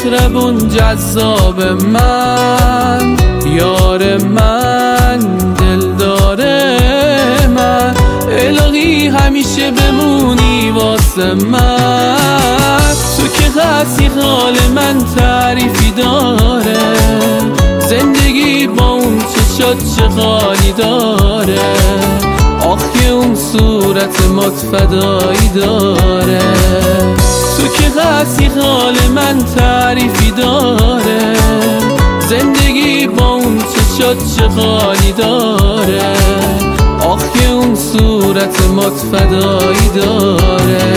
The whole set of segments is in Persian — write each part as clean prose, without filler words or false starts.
مهربون جذاب من، یار من، دلدار من، الهی همیشه بمونی واسه من. تو که هستی حال من تعریفی داره، زندگی با اون چشات چه خالی داره، آخه اون صورت متفدایی داره. تو که هستی حال من تعریفی داره، زندگی با اون چشات چه خالی داره، آخه اون صورت متفدایی داره.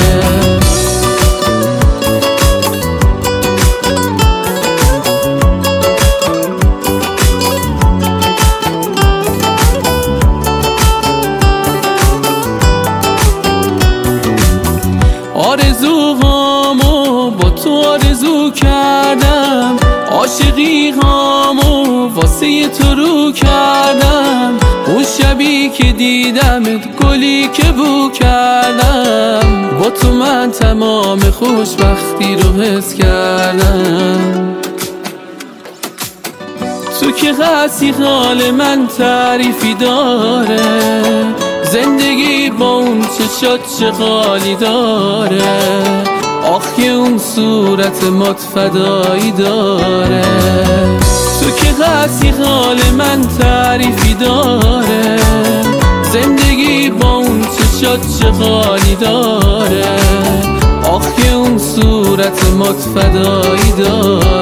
آرزوهامو با تو آرزو کردم، عاشقی هامو واسه تو رو کردم، اون شبی که دیدمت گلی که بو کردم، با تو من تمام خوشبختی رو حس کردم. تو که هستی حال من تعریفی داره، زندگی با اون چشات چه خالی داره، آخه اون صورت متفدایی داره. تو که هستی حال من تعریفی داره، زندگی با اون چشات چه خالی داره، آخه اون صورت متفدایی داره.